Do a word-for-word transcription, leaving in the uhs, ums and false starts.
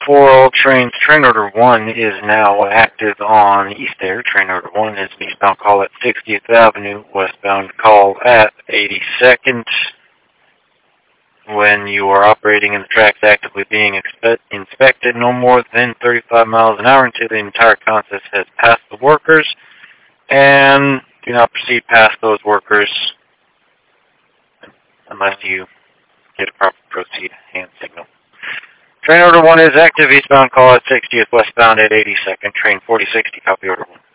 For all trains, train order one is now active on East Air. Train order one is an eastbound call at sixtieth Avenue, westbound call at eighty-second. When you are operating and the tracks actively being expect, inspected no more than thirty-five miles an hour until the entire consist has passed the workers, and do not proceed past those workers unless you get a proper proceed hand signal. Train order one is active, eastbound call at sixtieth, westbound at eighty-second. Train forty sixty, copy order one.